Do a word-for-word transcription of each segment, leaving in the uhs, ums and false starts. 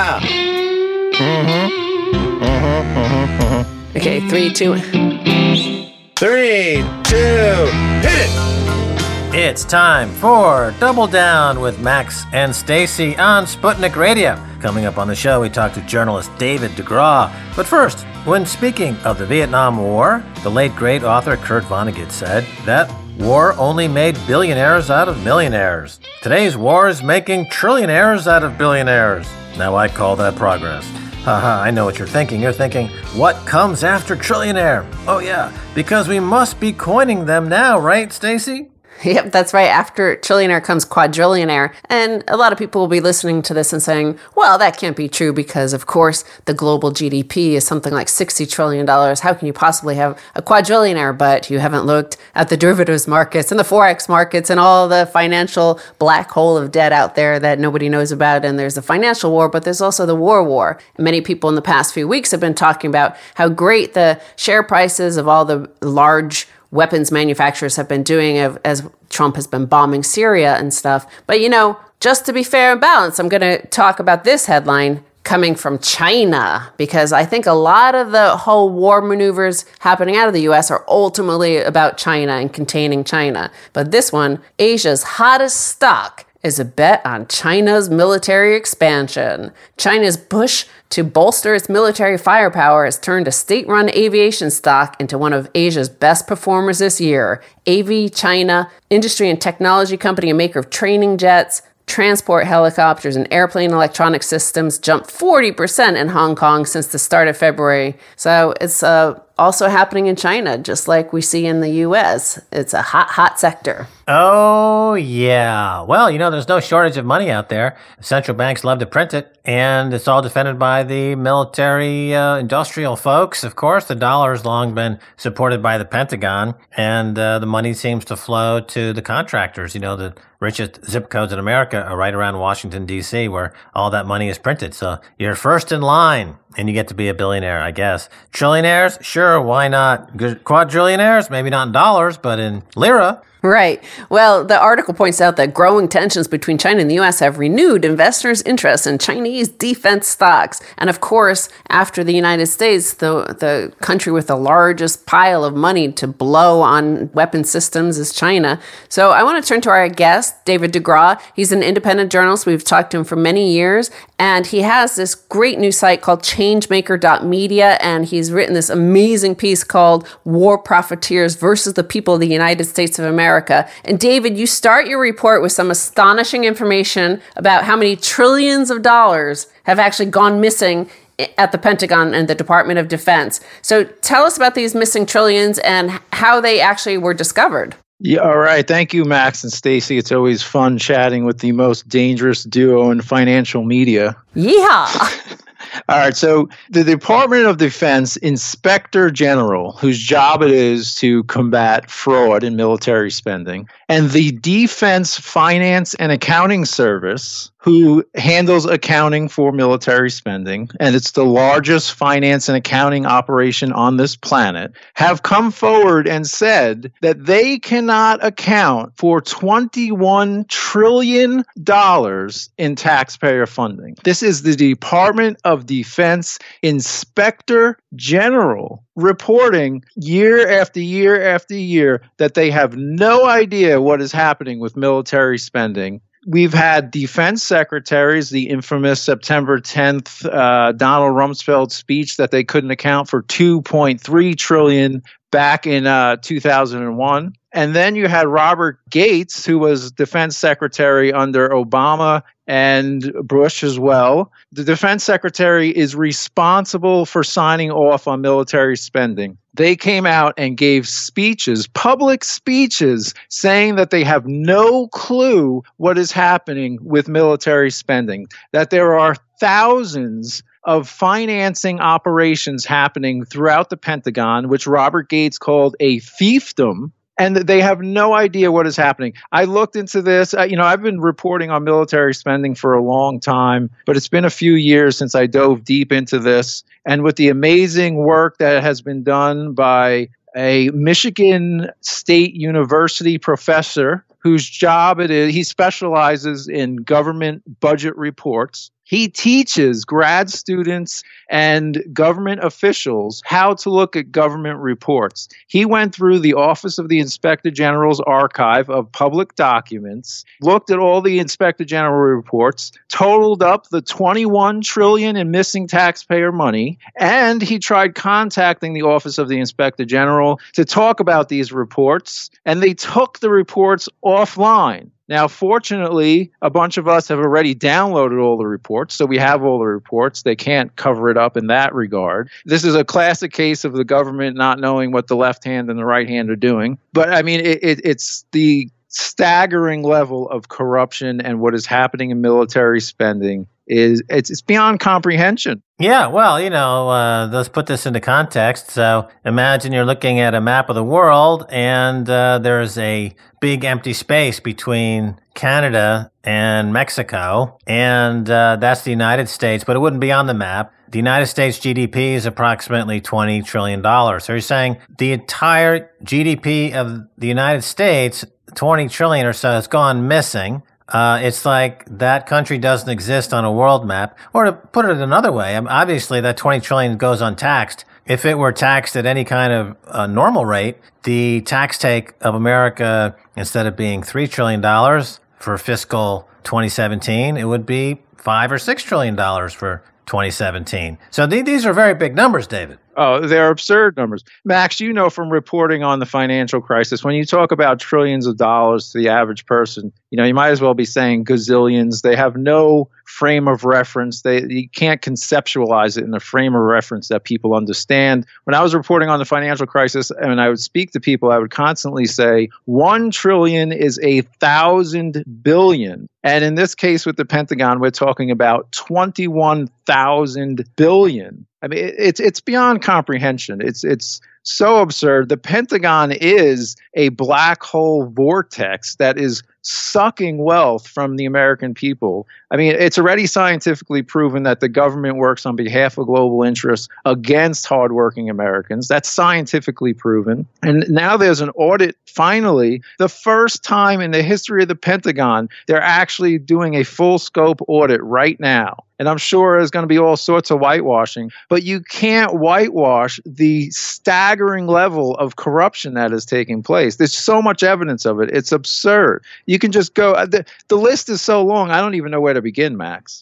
Yeah. Mm-hmm. Mm-hmm. Mm-hmm. Mm-hmm. Okay, three, two. Three, two, hit it! It's time for Double Down with Max and Stacy on Sputnik Radio. Coming up on the show, we talk to journalist David DeGraw. But first, when speaking of the Vietnam War, the late great author Kurt Vonnegut said that war only made billionaires out of millionaires. Today's war is making trillionaires out of billionaires. Now I call that progress. Haha, I know what you're thinking. You're thinking, what comes after trillionaire? Oh yeah, because we must be coining them now, right, Stacy? Yep, that's right. After trillionaire comes quadrillionaire. And a lot of people will be listening to this and saying, well, that can't be true because, of course, the global G D P is something like sixty trillion dollars. How can you possibly have a quadrillionaire? But you haven't looked at the derivatives markets and the Forex markets and all the financial black hole of debt out there that nobody knows about. And there's the financial war, but there's also the war war. Many people in the past few weeks have been talking about how great the share prices of all the large weapons manufacturers have been doing as Trump has been bombing Syria and stuff. But, you know, just to be fair and balanced, I'm going to talk about this headline coming from China, because I think a lot of the whole war maneuvers happening out of the U S are ultimately about China and containing China. But this one, Asia's hottest stock, is a bet on China's military expansion. China's push to bolster its military firepower has turned a state-run aviation stock into one of Asia's best performers this year. A V China, industry and technology company and maker of training jets, transport helicopters, and airplane electronic systems, jumped forty percent in Hong Kong since the start of February. So it's uh, also happening in China, just like we see in the U S. It's a hot, hot sector. Oh, yeah. Well, you know, there's no shortage of money out there. Central banks love to print it, and it's all defended by the military uh, industrial folks. Of course, the dollar has long been supported by the Pentagon, and uh, the money seems to flow to the contractors. You know, the richest zip codes in America are right around Washington, D C, where all that money is printed. So you're first in line, and you get to be a billionaire, I guess. Trillionaires? Sure, why not? Quadrillionaires? Maybe not in dollars, but in lira. Right. Well, the article points out that growing tensions between China and the U S have renewed investors' interest in Chinese defense stocks. And of course, after the United States, the, the country with the largest pile of money to blow on weapon systems is China. So I want to turn to our guest, David DeGraw. He's an independent journalist. We've talked to him for many years. And he has this great new site called changemaker dot media. And he's written this amazing piece called War Profiteers versus the People of the United States of America. And David, you start your report with some astonishing information about how many trillions of dollars have actually gone missing at the Pentagon and the Department of Defense. So tell us about these missing trillions and how they actually were discovered. Yeah, all right. Thank you, Max and Stacy. It's always fun chatting with the most dangerous duo in financial media. Yeehaw! All right. So the Department of Defense Inspector General, whose job it is to combat fraud in military spending, and the Defense Finance and Accounting Service, who handles accounting for military spending, and it's the largest finance and accounting operation on this planet, have come forward and said that they cannot account for twenty-one trillion dollars in taxpayer funding. This is the Department of Defense Inspector General reporting year after year after year that they have no idea what is happening with military spending. We've had defense secretaries, the infamous September tenth uh, Donald Rumsfeld speech that they couldn't account for two point three trillion dollars back in uh, two thousand one. And then you had Robert Gates, who was defense secretary under Obama and Bush as well. The defense secretary is responsible for signing off on military spending. They came out and gave speeches, public speeches, saying that they have no clue what is happening with military spending, that there are thousands of financing operations happening throughout the Pentagon, which Robert Gates called a fiefdom, and they have no idea what is happening. I looked into this. Uh, you know, I've been reporting on military spending for a long time, but it's been a few years since I dove deep into this. And with the amazing work that has been done by a Michigan State University professor whose job it is, he specializes in government budget reports. He teaches grad students and government officials how to look at government reports. He went through the Office of the Inspector General's archive of public documents, looked at all the Inspector General reports, totaled up the twenty-one trillion dollars in missing taxpayer money, and he tried contacting the Office of the Inspector General to talk about these reports, and they took the reports offline. Now, fortunately, a bunch of us have already downloaded all the reports, so we have all the reports. They can't cover it up in that regard. This is a classic case of the government not knowing what the left hand and the right hand are doing. But, I mean, it, it, it's the staggering level of corruption and what is happening in military spending is it's, it's beyond comprehension. Yeah, well, you know, uh, let's put this into context. So imagine you're looking at a map of the world and uh, there's a big empty space between Canada and Mexico, and uh, that's the United States, but it wouldn't be on the map. The United States G D P is approximately twenty trillion dollars. So you're saying the entire G D P of the United States, twenty trillion dollars or so, has gone missing. Uh, it's like that country doesn't exist on a world map. Or to put it another way, I mean, obviously that twenty trillion dollars goes untaxed. If it were taxed at any kind of uh, normal rate, the tax take of America, instead of being three trillion dollars for fiscal twenty seventeen, it would be five or six trillion dollars for twenty seventeen. So th- these are very big numbers, David. Oh, they're absurd numbers. Max, you know from reporting on the financial crisis, when you talk about trillions of dollars to the average person, you know, you might as well be saying gazillions. They have no frame of reference. They you can't conceptualize it in the frame of reference that people understand. When I was reporting on the financial crisis and I would speak to people, I would constantly say one trillion is a thousand billion. And in this case with the Pentagon, we're talking about twenty-one thousand billion. I mean, it's it's beyond comprehension. It's it's so absurd. The Pentagon is a black hole vortex that is sucking wealth from the American people. I mean, it's already scientifically proven that the government works on behalf of global interests against hardworking Americans. That's scientifically proven. And now there's an audit, finally, the first time in the history of the Pentagon, they're actually doing a full scope audit right now. And I'm sure there's going to be all sorts of whitewashing, but you can't whitewash the staggering level of corruption that is taking place. There's so much evidence of it. It's absurd. You can just go, the, the list is so long, I don't even know where to begin, Max.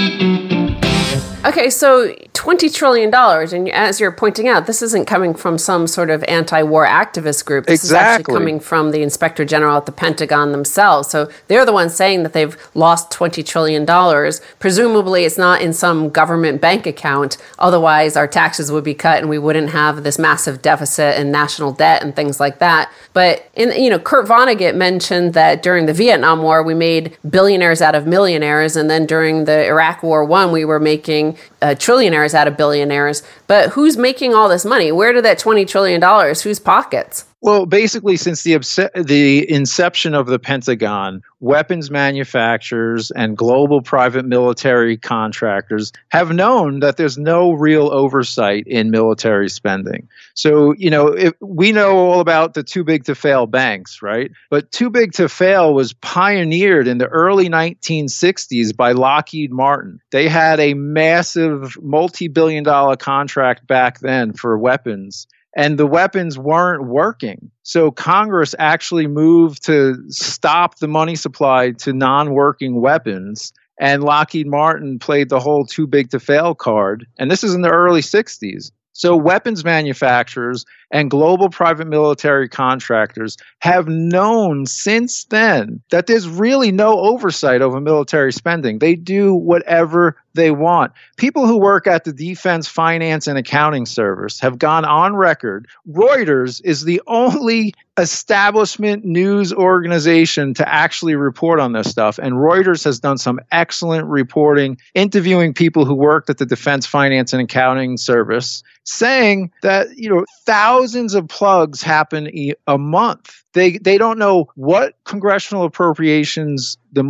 Okay, so twenty trillion dollars, and as you're pointing out, this isn't coming from some sort of anti-war activist group. This exactly. is actually coming from the Inspector General at the Pentagon themselves. So they're the ones saying that they've lost twenty trillion dollars. Presumably it's not in some government bank account. Otherwise, our taxes would be cut and we wouldn't have this massive deficit and national debt and things like that. But, in, you know, Kurt Vonnegut mentioned that during the Vietnam War, we made billionaires out of millionaires. And then during the Iraq War One, we were making uh, trillionaires out of billionaires. But who's making all this money? Where did that twenty trillion dollars, whose pockets? Well, basically, since the obse- the inception of the Pentagon, weapons manufacturers and global private military contractors have known that there's no real oversight in military spending. So, you know, if we know all about the too big to fail banks, right? But too big to fail was pioneered in the early nineteen sixties by Lockheed Martin. They had a massive multi-billion dollar contract back then for weapons. And the weapons weren't working. So Congress actually moved to stop the money supply to non-working weapons. And Lockheed Martin played the whole too big to fail card. And this is in the early sixties. So weapons manufacturers and global private military contractors have known since then that there's really no oversight over military spending. They do whatever they want. People who work at the Defense Finance and Accounting Service have gone on record. Reuters is the only establishment news organization to actually report on this stuff. And Reuters has done some excellent reporting, interviewing people who worked at the Defense Finance and Accounting Service, saying that, you know, thousands of plugs happen e- a month. They they don't know what congressional appropriations the money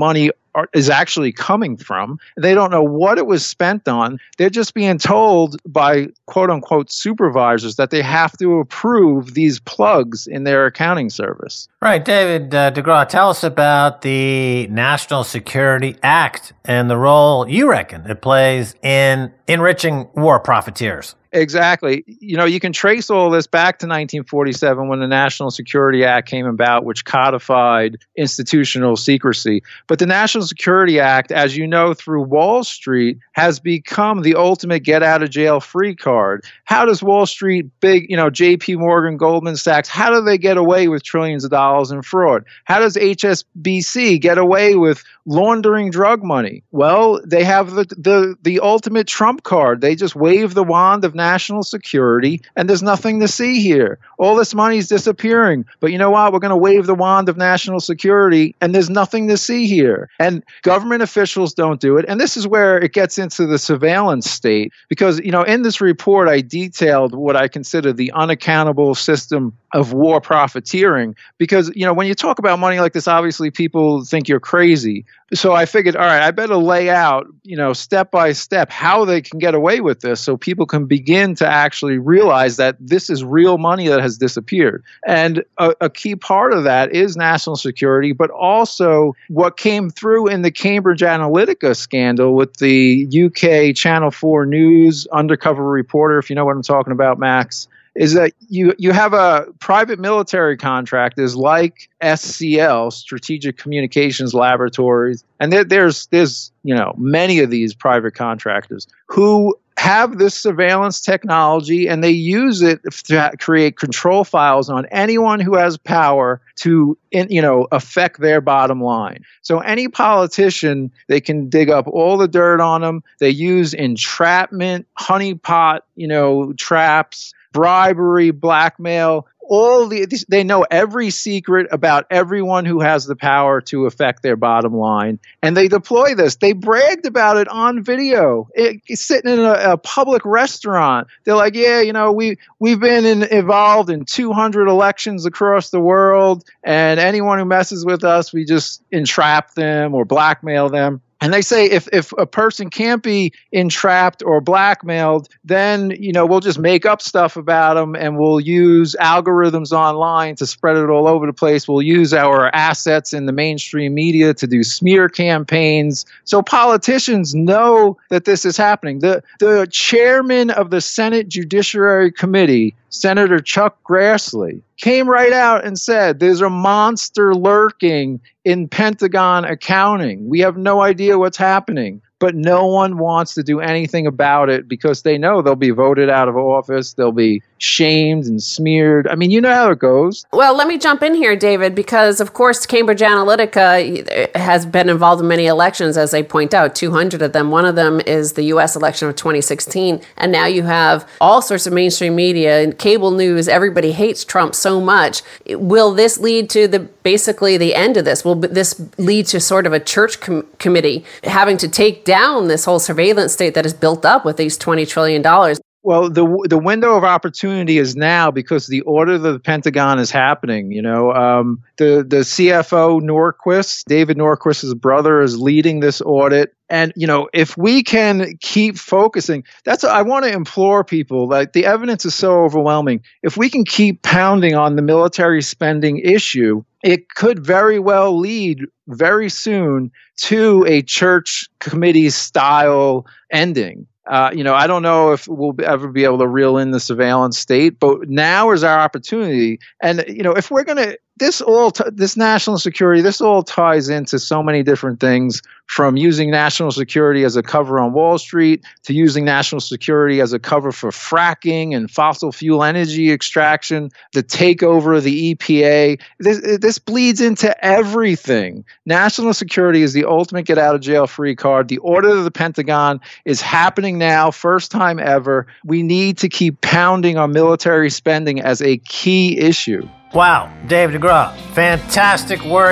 are, is actually coming from. They don't know what it was spent on. They're just being told by quote unquote supervisors that they have to approve these plugs in their accounting service. Right. David uh, DeGraw, tell us about the National Security Act and the role you reckon it plays in enriching war profiteers. Exactly. You know, you can trace all this back to nineteen forty-seven when the National Security Act came about, which codified institutional secrecy. But the National Security Act, as you know, through Wall Street, has become the ultimate get out of jail free card. How does Wall Street, big, you know, J P Morgan, Goldman Sachs, how do they get away with trillions of dollars in fraud? How does H S B C get away with laundering drug money? Well, they have the the, the ultimate trump card. They just wave the wand of national security, and there's nothing to see here. All this money is disappearing. But you know what? We're going to wave the wand of national security, and there's nothing to see here. And government officials don't do it. And this is where it gets into the surveillance state, because, you know, in this report, I detailed what I consider the unaccountable system of war profiteering, because, you know, when you talk about money like this, obviously people think you're crazy. So I figured, all right, I better lay out, you know, step by step how they can get away with this so people can begin to actually realize that this is real money that has disappeared. And a, a key part of that is national security, but also what came through in the Cambridge Analytica scandal with the U K Channel four News undercover reporter, if you know what I'm talking about, Max, is that you you have a private military contractors like S C L, Strategic Communications Laboratories, and there, there's there's you know many of these private contractors who have this surveillance technology, and they use it to create control files on anyone who has power to, you know, affect their bottom line. So any politician, they can dig up all the dirt on them. They use entrapment, honeypot, you know, traps, bribery, blackmail. All the they know every secret about everyone who has the power to affect their bottom line, and they deploy this. They bragged about it on video. It, it's sitting in a, a public restaurant. They're like, "Yeah, you know, we we've been in, involved in two hundred elections across the world, and anyone who messes with us, we just entrap them or blackmail them." And they say if, if a person can't be entrapped or blackmailed, then, you know, we'll just make up stuff about them, and we'll use algorithms online to spread it all over the place. We'll use our assets in the mainstream media to do smear campaigns. So politicians know that this is happening. The, the chairman of the Senate Judiciary Committee, Senator Chuck Grassley, came right out and said there's a monster lurking in Pentagon accounting. We have no idea what's happening, but no one wants to do anything about it because they know they'll be voted out of office. They'll be shamed and smeared. I mean, you know how it goes. Well, let me jump in here, David, because, of course, Cambridge Analytica has been involved in many elections, as they point out, two hundred of them. One of them is the U S election of twenty sixteen. And now you have all sorts of mainstream media and cable news. Everybody hates Trump so much. Will this lead to the basically the end of this? Will this lead to sort of a church com- committee having to take down this whole surveillance state that is built up with these twenty trillion dollars? Well, the the window of opportunity is now, because the order of the Pentagon is happening. You know, um, the the C F O Norquist, David Norquist's brother, is leading this audit. And, you know, if we can keep focusing, that's, I want to implore people, like, the evidence is so overwhelming. If we can keep pounding on the military spending issue, it could very well lead very soon to a church committee style ending. Uh, you know, I don't know if we'll ever be able to reel in the surveillance state, but now is our opportunity. And, you know, if we're going to, this all, t- this national security, this all ties into so many different things, from using national security as a cover on Wall Street to using national security as a cover for fracking and fossil fuel energy extraction, the takeover of the E P A. This, this bleeds into everything. National security is the ultimate get out of jail free card. The order of the Pentagon is happening now, first time ever. We need to keep pounding on military spending as a key issue. Wow, Dave DeGraw, fantastic work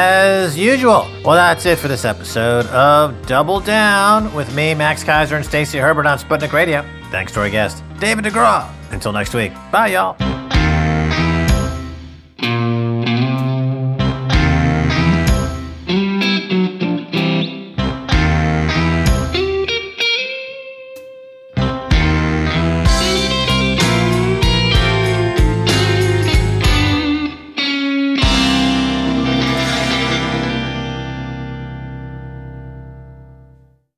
as usual. Well, that's it for this episode of Double Down with me, Max Kaiser, and Stacey Herbert on Sputnik Radio. Thanks to our guest, David DeGraw. Until next week, bye, y'all.